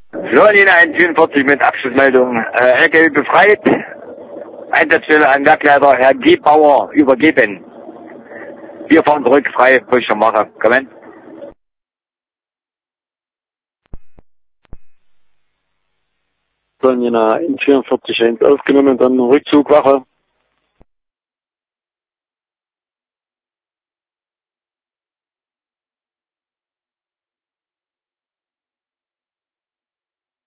So, Nina 144 mit Abschlussmeldung. LKW befreit. Einsatzstelle an Werkleiter Herr Gebauer übergeben. Wir fahren zurück, frei, Mache. Kommen. Sollen Jena 144 aufgenommen, dann Rückzugwache.